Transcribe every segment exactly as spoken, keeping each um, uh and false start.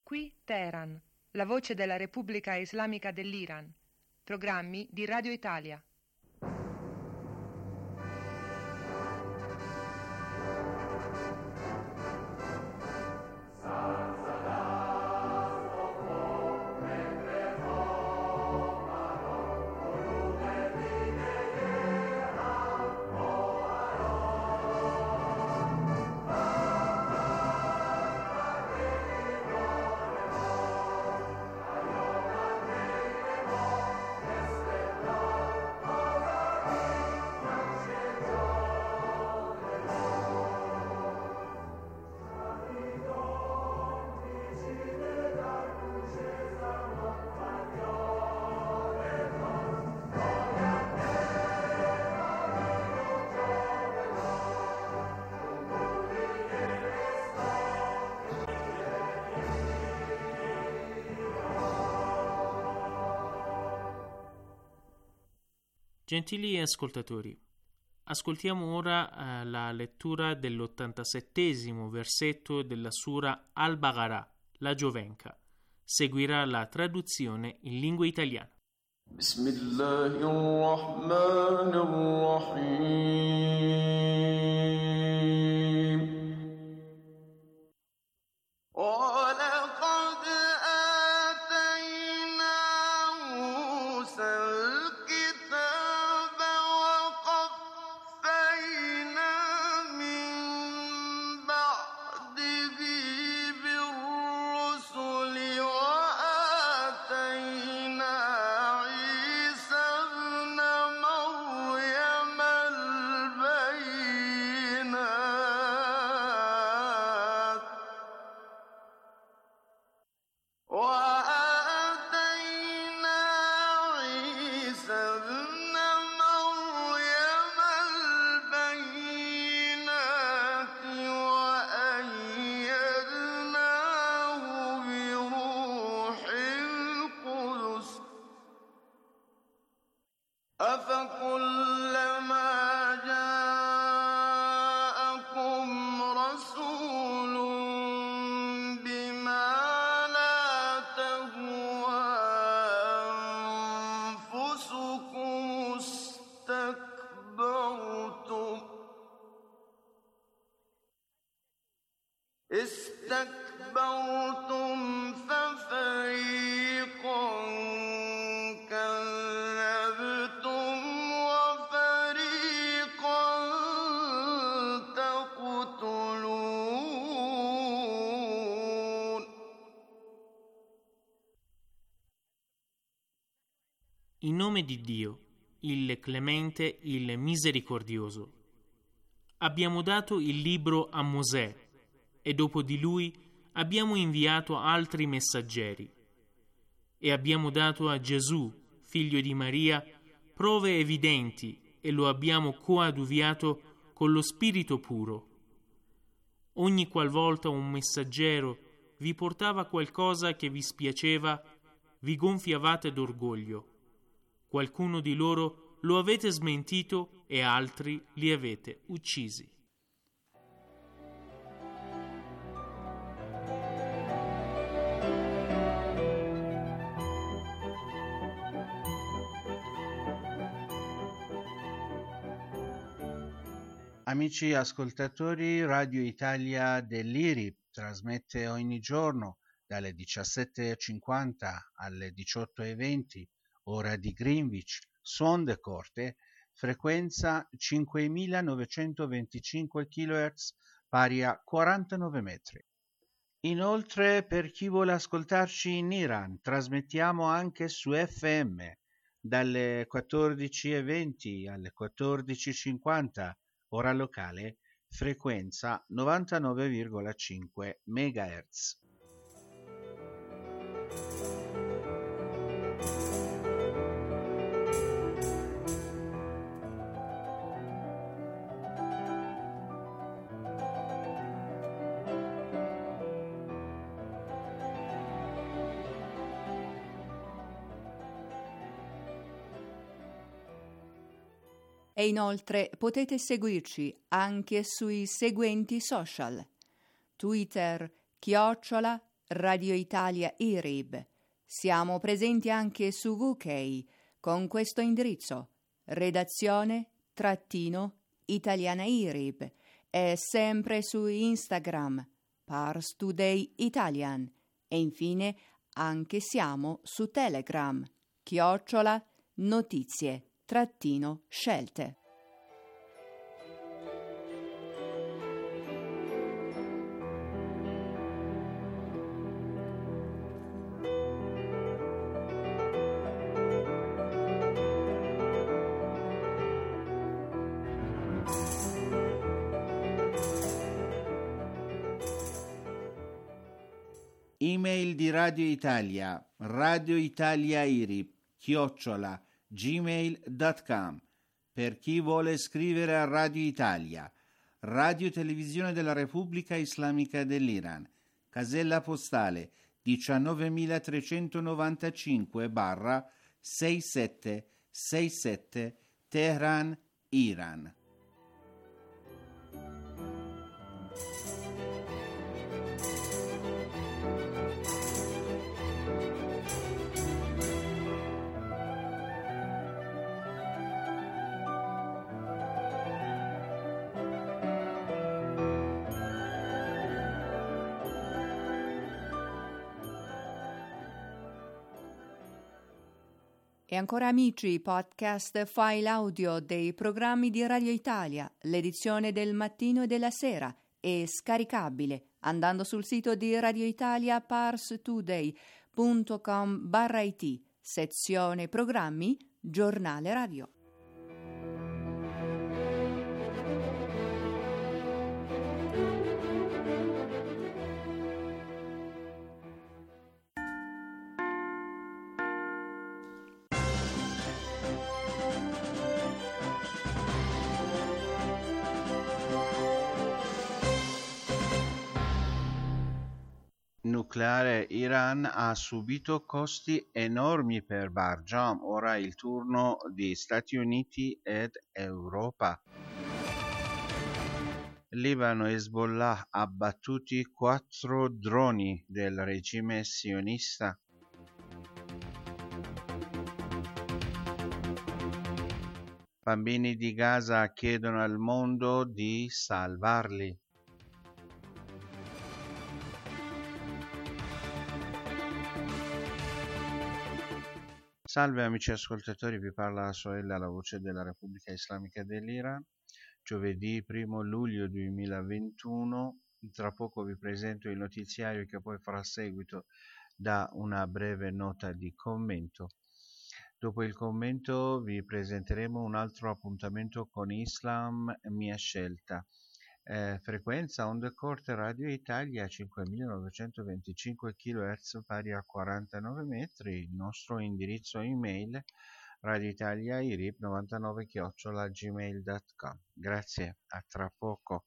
Qui Teheran, la voce della Repubblica Islamica dell'Iran. Programmi di Radio Italia. Gentili ascoltatori, ascoltiamo ora eh, la lettura dell'ottantasettesimo versetto della Sura Al-Baqarah, la Giovenca. Seguirà la traduzione in lingua italiana. Bismillahirrahmanirrahim. استكبرتم ففريقا كذبتم وفريقا تقتلون. In nome di Dio, il Clemente, il Misericordioso. Abbiamo dato il libro a Mosè e dopo di lui abbiamo inviato altri messaggeri e abbiamo dato a Gesù, figlio di Maria, prove evidenti e lo abbiamo coadiuviato con lo Spirito puro. Ogni qualvolta un messaggero vi portava qualcosa che vi spiaceva, vi gonfiavate d'orgoglio. Qualcuno di loro lo avete smentito e altri li avete uccisi. Amici ascoltatori, Radio Italia dell'I R I trasmette ogni giorno dalle diciassette e cinquanta alle diciotto e venti, ora di Greenwich, suon de corte, frequenza cinquemilanovecentoventicinque chilohertz, pari a quarantanove metri. Inoltre, per chi vuole ascoltarci in Iran, trasmettiamo anche su F M dalle quattordici e venti alle quattordici e cinquanta, ora locale, frequenza novantanove virgola cinque megahertz. E inoltre potete seguirci anche sui seguenti social: Twitter chiocciola Radio Italia I R I B. Siamo presenti anche su V K con questo indirizzo: redazione trattino italiana I R I B, e sempre su Instagram Pars Today Italian, e infine anche siamo su Telegram chiocciola notizie trattino scelte. Email di Radio Italia, Radio Italia I R I B, chiocciola, gmail punto com. Per chi vuole scrivere a Radio Italia, Radio Televisione della Repubblica Islamica dell'Iran, casella postale diciannovemilatrecentonovantacinque sessantasette Teheran, Iran. E ancora amici, podcast file audio dei programmi di Radio Italia, l'edizione del mattino e della sera, è scaricabile andando sul sito di Radio Italia parstoday punto com barra it, sezione programmi, giornale radio. Nucleare Iran ha subito costi enormi per Barjam, ora è il turno di Stati Uniti ed Europa. Libano e Hezbollah abbattuti quattro droni del regime sionista. Bambini di Gaza chiedono al mondo di salvarli. Salve amici ascoltatori, vi parla Soella, la voce della Repubblica Islamica dell'Iran. Giovedì primo luglio duemilaventuno, tra poco vi presento il notiziario che poi farà seguito da una breve nota di commento. Dopo il commento vi presenteremo un altro appuntamento con Islam, mia scelta. Eh, frequenza onde corte Radio Italia cinquemilanovecentoventicinque chilohertz pari a quarantanove metri, il nostro indirizzo email radioitaliairib novantanove chiocciola gmail punto com. Grazie, a tra poco.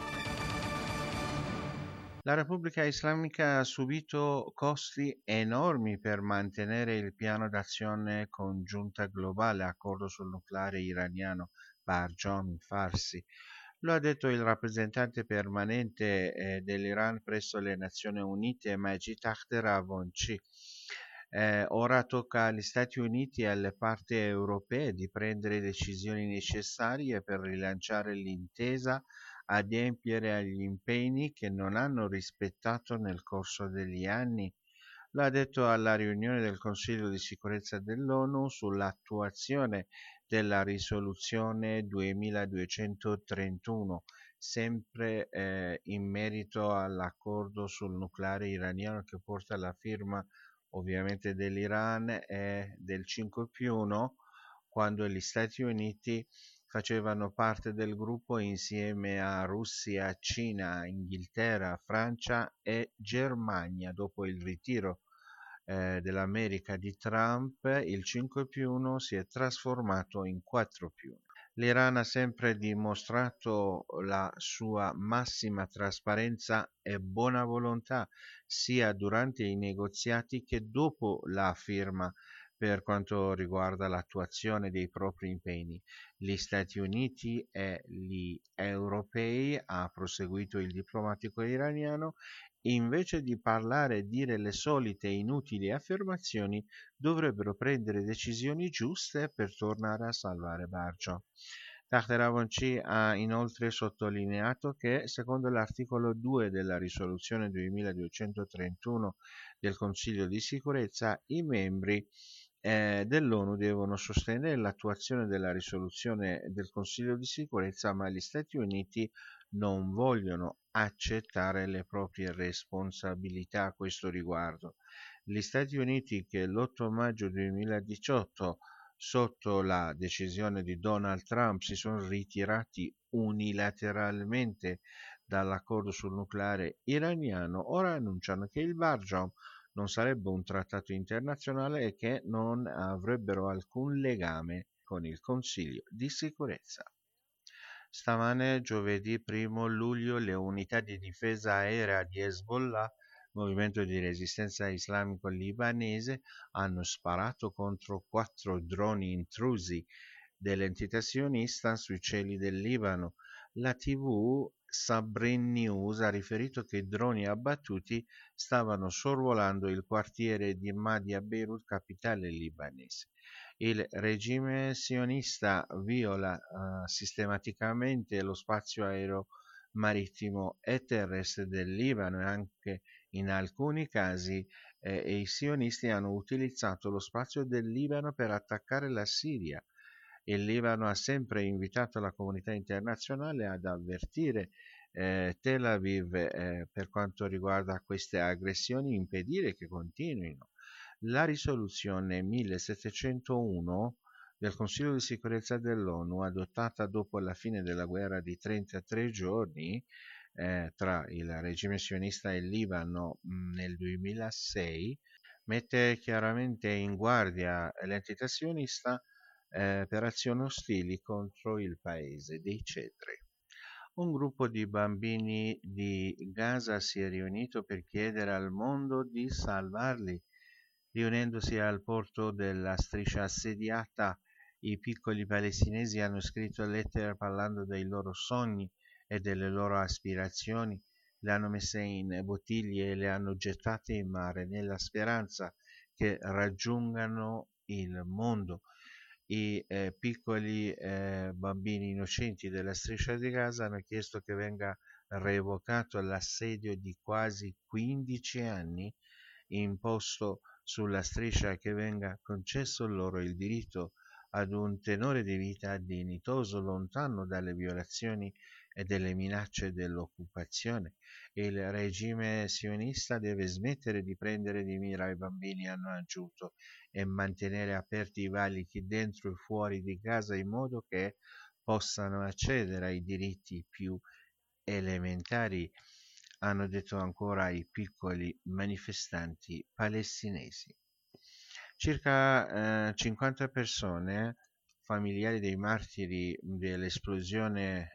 La Repubblica Islamica ha subito costi enormi per mantenere il piano d'azione congiunta globale, accordo sul nucleare iraniano Barjam Farsi. Lo ha detto il rappresentante permanente eh, dell'Iran presso le Nazioni Unite, Majid Takhter-Avonchi. Eh, ora tocca agli Stati Uniti e alle parti europee di prendere decisioni necessarie per rilanciare l'intesa, adempiere agli impegni che non hanno rispettato nel corso degli anni. Lo ha detto alla riunione del Consiglio di sicurezza dell'ONU sull'attuazione della risoluzione duemiladuecentotrentuno, sempre eh, in merito all'accordo sul nucleare iraniano che porta alla firma ovviamente dell'Iran e del cinque più uno, quando gli Stati Uniti facevano parte del gruppo insieme a Russia, Cina, Inghilterra, Francia e Germania. Dopo il ritiro eh, dell'America di Trump, il cinque più uno si è trasformato in quattro più uno. L'Iran ha sempre dimostrato la sua massima trasparenza e buona volontà sia durante i negoziati che dopo la firma per quanto riguarda l'attuazione dei propri impegni. Gli Stati Uniti e gli europei, ha proseguito il diplomatico iraniano, invece di parlare e dire le solite inutili affermazioni, dovrebbero prendere decisioni giuste per tornare a salvare Bargiò. Takhtaravonci ha inoltre sottolineato che, secondo l'articolo due della risoluzione duemiladuecentotrentuno del Consiglio di sicurezza, i membri eh, dell'ONU devono sostenere l'attuazione della risoluzione del Consiglio di sicurezza, ma gli Stati Uniti non vogliono accettare le proprie responsabilità a questo riguardo. Gli Stati Uniti, che l'otto maggio duemiladiciotto, sotto la decisione di Donald Trump, si sono ritirati unilateralmente dall'accordo sul nucleare iraniano, ora annunciano che il Bargiò non sarebbe un trattato internazionale e che non avrebbero alcun legame con il Consiglio di sicurezza. Stamane, giovedì primo luglio, le unità di difesa aerea di Hezbollah, movimento di resistenza islamico libanese, hanno sparato contro quattro droni intrusi dell'entità sionista sui cieli del Libano. La tivù Sabrin News ha riferito che i droni abbattuti stavano sorvolando il quartiere di Mahdi a Beirut, capitale libanese. Il regime sionista viola uh, sistematicamente lo spazio aereo marittimo e terrestre del Libano e anche in alcuni casi eh, i sionisti hanno utilizzato lo spazio del Libano per attaccare la Siria. Il Libano ha sempre invitato la comunità internazionale ad avvertire eh, Tel Aviv eh, per quanto riguarda queste aggressioni, impedire che continuino. La risoluzione millesettecentouno del Consiglio di sicurezza dell'ONU, adottata dopo la fine della guerra di trentatré giorni eh, tra il regime sionista e il Libano mh, nel duemilasei, mette chiaramente in guardia l'entità sionista eh, per azioni ostili contro il paese dei cedri. Un gruppo di bambini di Gaza si è riunito per chiedere al mondo di salvarli. Riunendosi al porto della striscia assediata, i piccoli palestinesi hanno scritto lettere parlando dei loro sogni e delle loro aspirazioni, le hanno messe in bottiglie e le hanno gettate in mare nella speranza che raggiungano il mondo. I eh, piccoli eh, bambini innocenti della striscia di Gaza hanno chiesto che venga revocato l'assedio di quasi quindici anni imposto sulla striscia e che venga concesso loro il diritto ad un tenore di vita dignitoso, lontano dalle violazioni e delle minacce dell'occupazione. Il regime sionista deve smettere di prendere di mira i bambini, hanno aggiunto, e mantenere aperti i valichi dentro e fuori di casa in modo che possano accedere ai diritti più elementari, hanno detto ancora i piccoli manifestanti palestinesi. Circa eh, cinquanta persone, familiari dei martiri dell'esplosione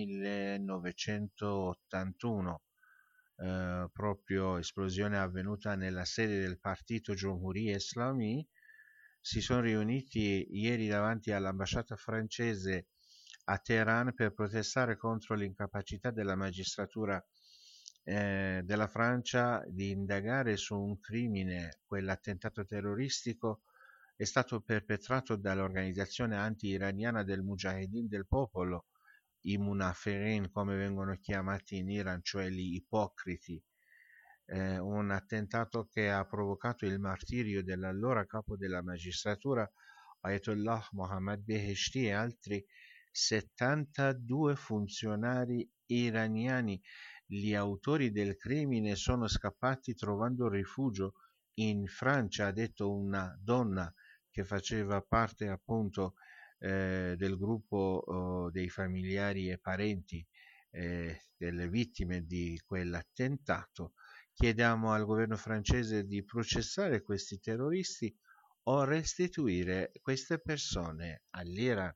millenovecentottantuno, eh, proprio esplosione avvenuta nella sede del partito Jomhuriye Islami, si sono riuniti ieri davanti all'ambasciata francese a Teheran per protestare contro l'incapacità della magistratura eh, della Francia di indagare su un crimine. Quell'attentato terroristico è stato perpetrato dall'organizzazione anti-iraniana del Mujahedin del popolo, i Munafirin come vengono chiamati in Iran, cioè gli ipocriti. Eh, un attentato che ha provocato il martirio dell'allora capo della magistratura Ayatollah Mohammad Beheshti e altri settantadue funzionari iraniani. Gli autori del crimine sono scappati trovando rifugio in Francia, ha detto una donna che faceva parte appunto eh, del gruppo oh, dei familiari e parenti eh, delle vittime di quell'attentato. Chiediamo al governo francese di processare questi terroristi o restituire queste persone all'Iran.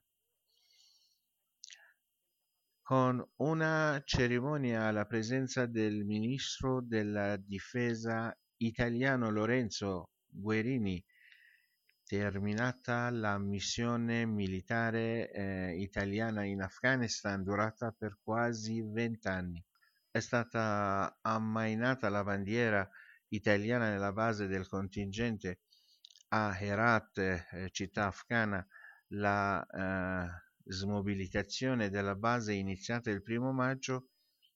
Con una cerimonia alla presenza del ministro della difesa italiano Lorenzo Guerini, terminata la missione militare eh, italiana in Afghanistan, durata per quasi vent'anni. È stata ammainata la bandiera italiana nella base del contingente a Herat, eh, città afghana. La eh, smobilitazione della base è iniziata il primo maggio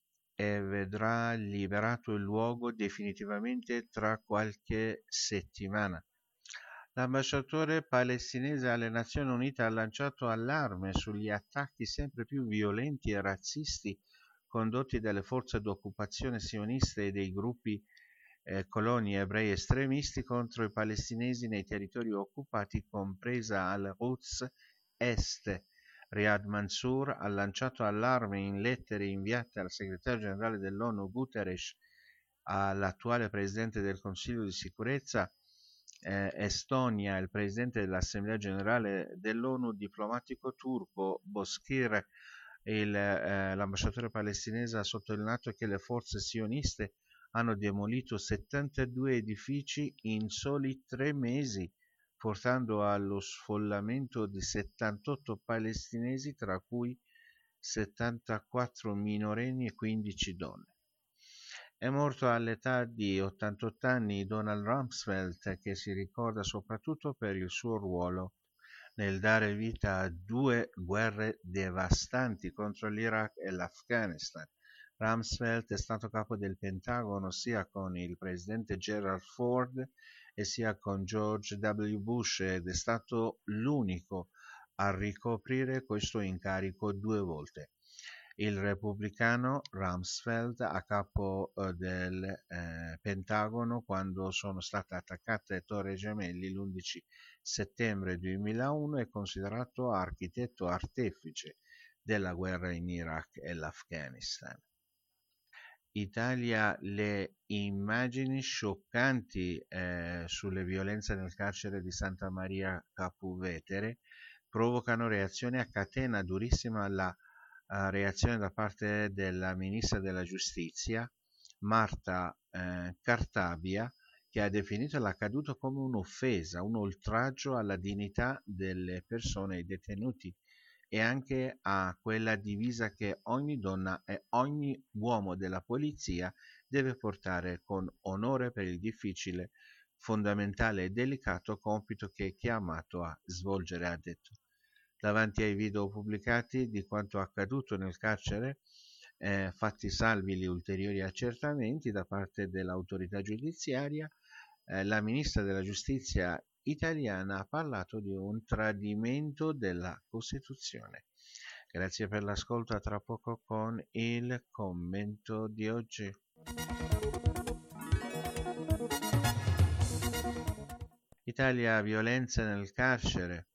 e vedrà liberato il luogo definitivamente tra qualche settimana. L'ambasciatore palestinese alle Nazioni Unite ha lanciato allarme sugli attacchi sempre più violenti e razzisti condotti dalle forze d'occupazione sioniste e dei gruppi eh, coloni ebrei estremisti contro i palestinesi nei territori occupati, compresa al-Quds Est. Riyad Mansour ha lanciato allarme in lettere inviate al segretario generale dell'ONU Guterres, all'attuale presidente del Consiglio di sicurezza eh, Estonia, il presidente dell'Assemblea generale dell'ONU, diplomatico turco Bozkir. Il, eh, l'ambasciatore palestinese ha sottolineato che le forze sioniste hanno demolito settantadue edifici in soli tre mesi, portando allo sfollamento di settantotto palestinesi, tra cui settantaquattro minorenni e quindici donne. È morto all'età di ottantotto anni Donald Rumsfeld, che si ricorda soprattutto per il suo ruolo nel dare vita a due guerre devastanti contro l'Iraq e l'Afghanistan. Rumsfeld è stato capo del Pentagono sia con il presidente Gerald Ford e sia con George W. Bush ed è stato l'unico a ricoprire questo incarico due volte. Il repubblicano Rumsfeld a capo eh, del eh, Pentagono quando sono state attaccate Torri Gemelli l'undici settembre duemilauno, è considerato architetto artefice della guerra in Iraq e l'Afghanistan. Italia, le immagini scioccanti eh, sulle violenze nel carcere di Santa Maria Capua Vetere provocano reazioni a catena. Durissima la uh, reazione da parte della ministra della giustizia Marta eh, Cartabia, che ha definito l'accaduto come un'offesa, un oltraggio alla dignità delle persone, i detenuti, e anche a quella divisa che ogni donna e ogni uomo della polizia deve portare con onore per il difficile, fondamentale e delicato compito che è chiamato a svolgere, ha detto. Davanti ai video pubblicati di quanto accaduto nel carcere, eh, fatti salvi gli ulteriori accertamenti da parte dell'autorità giudiziaria, eh, la ministra della giustizia italiana ha parlato di un tradimento della Costituzione. Grazie per l'ascolto, a tra poco con il commento di oggi. Italia, violenze nel carcere.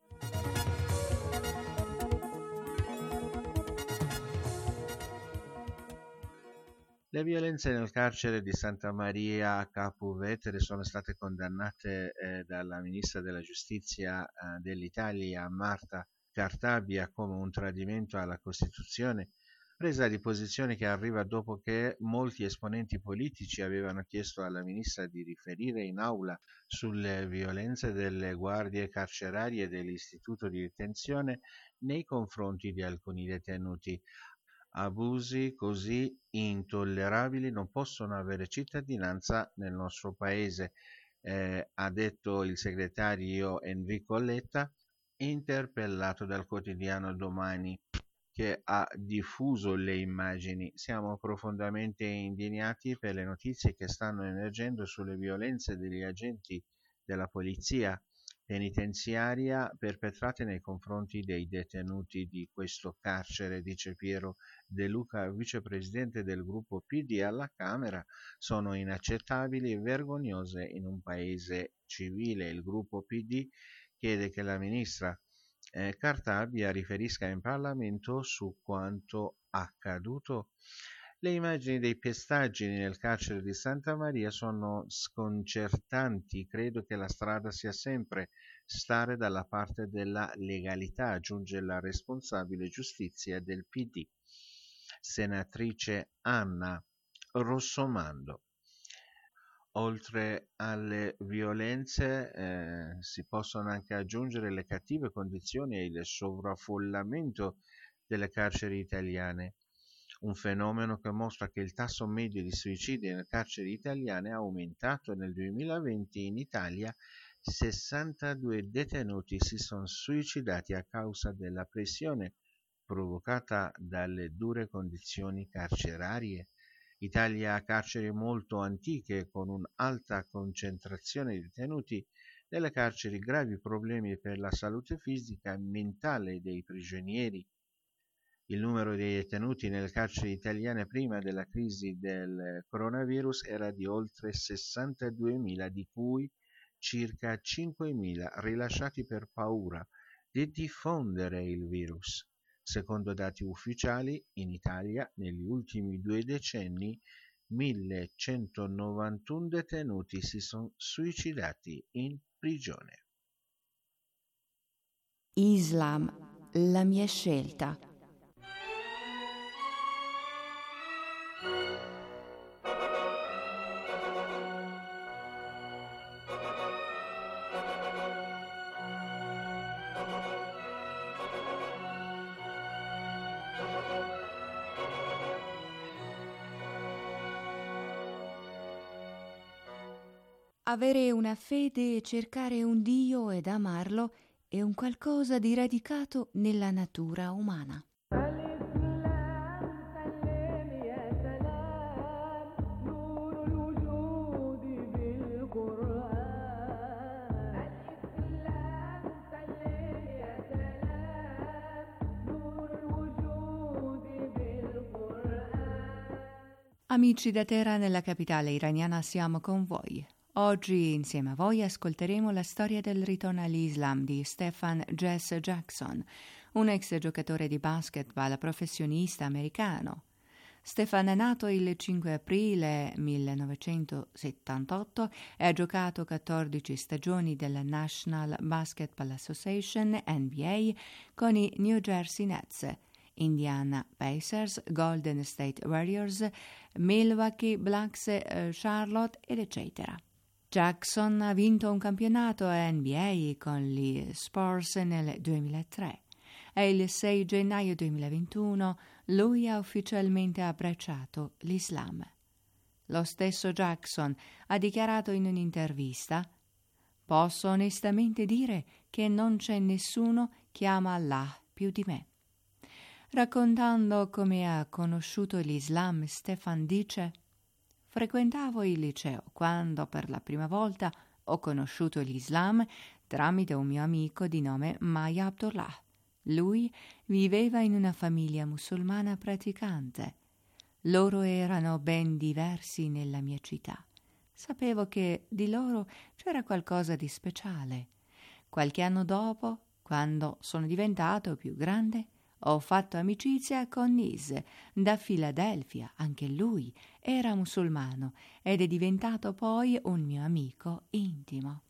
Le violenze nel carcere di Santa Maria Capua Vetere sono state condannate eh, dalla ministra della giustizia eh, dell'Italia Marta Cartabia come un tradimento alla Costituzione, presa di posizione che arriva dopo che molti esponenti politici avevano chiesto alla ministra di riferire in aula sulle violenze delle guardie carcerarie dell'istituto di detenzione nei confronti di alcuni detenuti. Abusi così intollerabili non possono avere cittadinanza nel nostro paese, eh, ha detto il segretario Enrico Letta, interpellato dal quotidiano Domani, che ha diffuso le immagini. Siamo profondamente indignati per le notizie che stanno emergendo sulle violenze degli agenti della polizia penitenziaria perpetrate nei confronti dei detenuti di questo carcere, dice Piero De Luca, vicepresidente del gruppo P D alla Camera. Sono inaccettabili e vergognose in un paese civile. Il gruppo P D chiede che la ministra eh, Cartabia riferisca in Parlamento su quanto accaduto. Le immagini dei pestaggini nel carcere di Santa Maria sono sconcertanti. Credo che la strada sia sempre stare dalla parte della legalità, aggiunge la responsabile giustizia del P D, senatrice Anna Rossomando. Oltre alle violenze eh, si possono anche aggiungere le cattive condizioni e il sovraffollamento delle carceri italiane, un fenomeno che mostra che il tasso medio di suicidi nelle carceri italiane è aumentato. Nel duemilaventi in Italia sessantadue detenuti si sono suicidati a causa della pressione provocata dalle dure condizioni carcerarie. Italia ha carceri molto antiche con un'alta concentrazione di detenuti. Nelle carceri gravi problemi per la salute fisica e mentale dei prigionieri. Il numero dei detenuti nelle carceri italiane prima della crisi del coronavirus era di oltre sessantaduemila, di cui circa cinquemila rilasciati per paura di diffondere il virus. Secondo dati ufficiali, in Italia negli ultimi due decenni millecentonovantuno detenuti si sono suicidati in prigione. Islam, la mia scelta. Avere una fede e cercare un Dio ed amarlo è un qualcosa di radicato nella natura umana. Amici da Teheran, nella capitale iraniana, siamo con voi. Oggi insieme a voi ascolteremo la storia del ritorno all'Islam di Stephen Jess Jackson, un ex giocatore di basketball professionista americano. Stephen è nato il cinque aprile millenovecentosettantotto e ha giocato quattordici stagioni della National Basketball Association N B A con i New Jersey Nets, Indiana Pacers, Golden State Warriors, Milwaukee Bucks, Charlotte ed eccetera. Jackson ha vinto un campionato N B A con gli Spurs nel duemilatré e il sei gennaio duemilaventuno lui ha ufficialmente abbracciato l'Islam. Lo stesso Jackson ha dichiarato in un'intervista: «Posso onestamente dire che non c'è nessuno che ama Allah più di me». Raccontando come ha conosciuto l'Islam, Stephen dice: «Frequentavo il liceo quando per la prima volta ho conosciuto l'Islam tramite un mio amico di nome Maya Abdullah. Lui viveva in una famiglia musulmana praticante. Loro erano ben diversi nella mia città. Sapevo che di loro c'era qualcosa di speciale. Qualche anno dopo, quando sono diventato più grande, ho fatto amicizia con Nis, da Filadelfia. Anche lui era musulmano ed è diventato poi un mio amico intimo».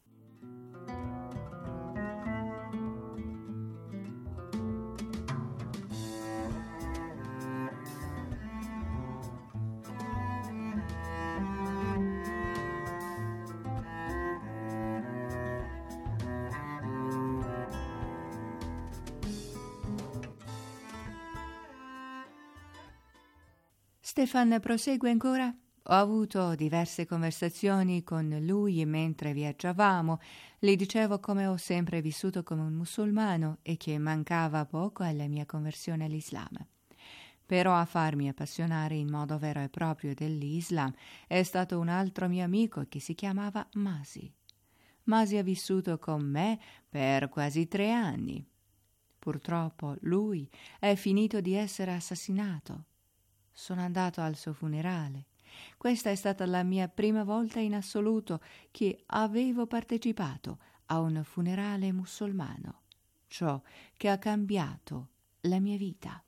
Stephen prosegue ancora: «Ho avuto diverse conversazioni con lui mentre viaggiavamo. Gli dicevo come ho sempre vissuto come un musulmano e che mancava poco alla mia conversione all'Islam. Però a farmi appassionare in modo vero e proprio dell'Islam è stato un altro mio amico che si chiamava Masi. Masi ha vissuto con me per quasi tre anni. Purtroppo lui è finito di essere assassinato. Sono andato al suo funerale. Questa è stata la mia prima volta in assoluto che avevo partecipato a un funerale musulmano, ciò che ha cambiato la mia vita».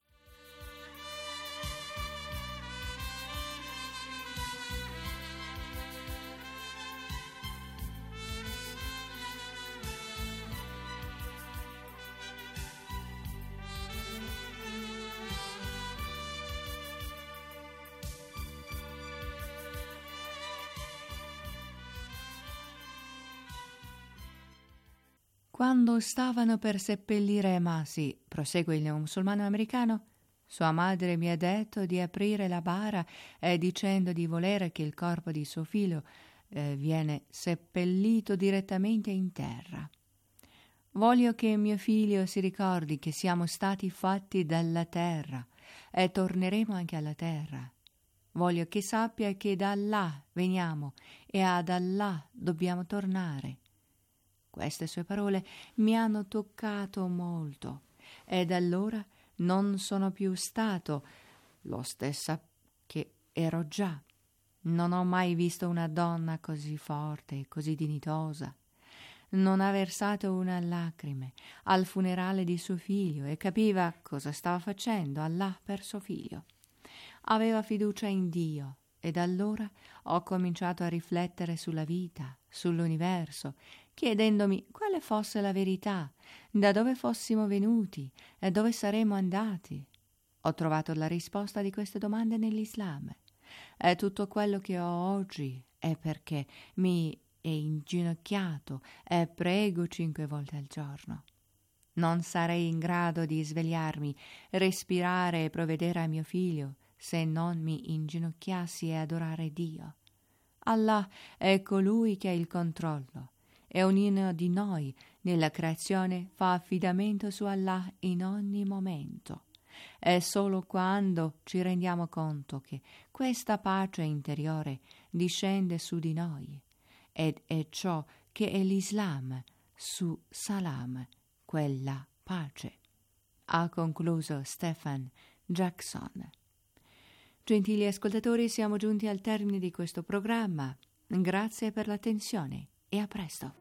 Quando stavano per seppellire Masi, prosegue il neomusulmano americano, sua madre mi ha detto di aprire la bara e dicendo di volere che il corpo di suo figlio eh, viene seppellito direttamente in terra. Voglio che mio figlio si ricordi che siamo stati fatti dalla terra e torneremo anche alla terra. Voglio che sappia che da Allah veniamo e ad Allah dobbiamo tornare. Queste sue parole mi hanno toccato molto e da allora non sono più stato lo stesso che ero già. Non ho mai visto una donna così forte e così dignitosa. Non ha versato una lacrime al funerale di suo figlio e capiva cosa stava facendo Allah per suo figlio. Aveva fiducia in Dio e da allora ho cominciato a riflettere sulla vita, sull'universo, chiedendomi quale fosse la verità, da dove fossimo venuti e dove saremmo andati. Ho trovato la risposta di queste domande nell'Islam. E tutto quello che ho oggi è perché mi è inginocchiato e prego cinque volte al giorno. Non sarei in grado di svegliarmi, respirare e provvedere a mio figlio se non mi inginocchiassi e adorare Dio. Allah è colui che ha il controllo e ognuno di noi nella creazione fa affidamento su Allah in ogni momento. È solo quando ci rendiamo conto che questa pace interiore discende su di noi ed è ciò che è l'Islam, su Salam, quella pace. Ha concluso Stephen Jackson. Gentili ascoltatori, siamo giunti al termine di questo programma. Grazie per l'attenzione e a presto.